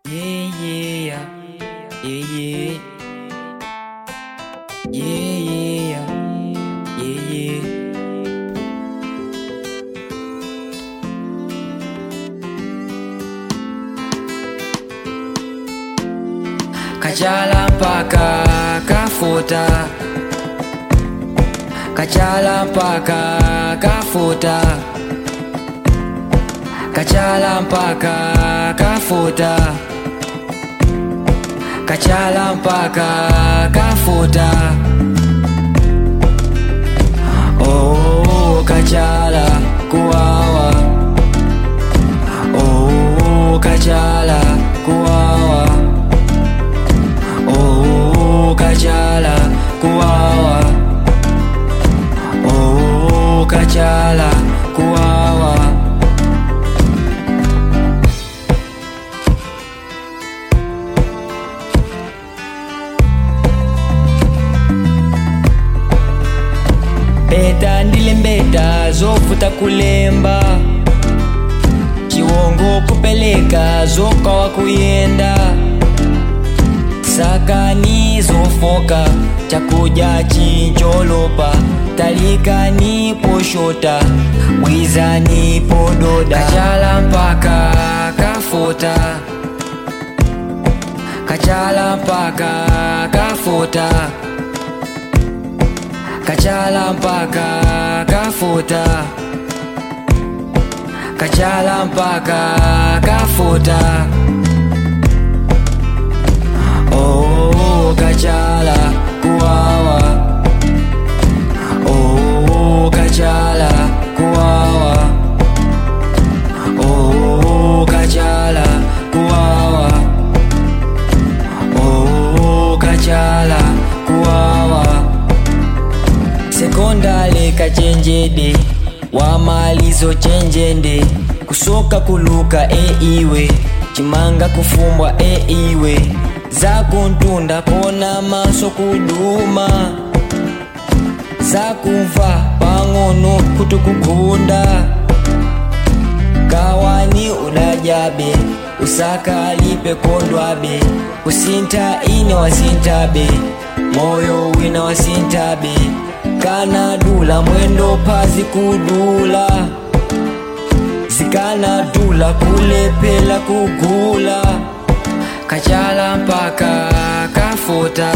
Yeah, yeah, yeah, yeah, yeah, yeah, yeah. Kachala mpaka kafuta, kachala mpaka kafuta, kachala mpaka kafuta, kachala mpaka kafuta. Oh, kachala kuwawa. Oh, kachala kuwawa. Oh, kachala kuwawa. Oh, kachala kuwawa. Beta ndile mbeta zofuta kulemba, chiwongo kupeleka zokawa kuyenda, sakani zofoka chakuja chincholopa, talikani poshota wizani pododa. Kachala mpaka kafuta, kachala mpaka kafuta, kachala mpaka kafuta, kachala mpaka kafuta. Oh, kachala kuwawa. Oh, kachala kuwawa. Oh, kachala kuwawa. Oh, kachala kuwawa. Sekondale kachenjede wamalizo chenjende, kusoka kuluka iwe chimanga kufumbwa iwe zakuntunda kona maso kuduma, zakuva pangono kutukugunda, kawani udajabe usakalipe kondwabe, usinta ine wasintabe moyo wina wasintabe, kana dula mwendo pazi kudula, zikana dula kulepela kugula. Kachala mpaka kafuta,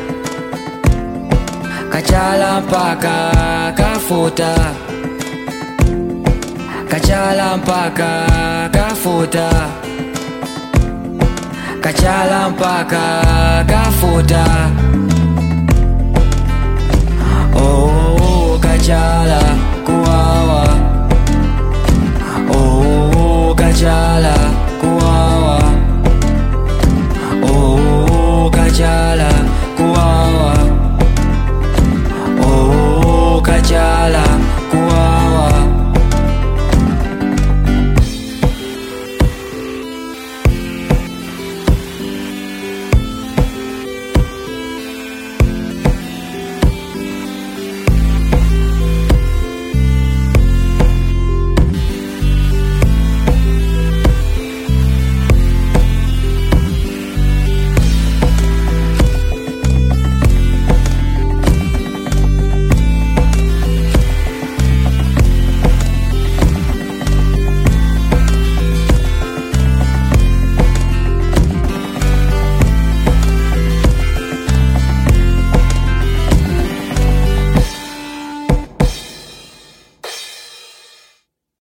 kachala mpaka kafuta, kachala mpaka kafuta, kachala mpaka kafuta. Oh, kachala kuwawa. Oh, kachala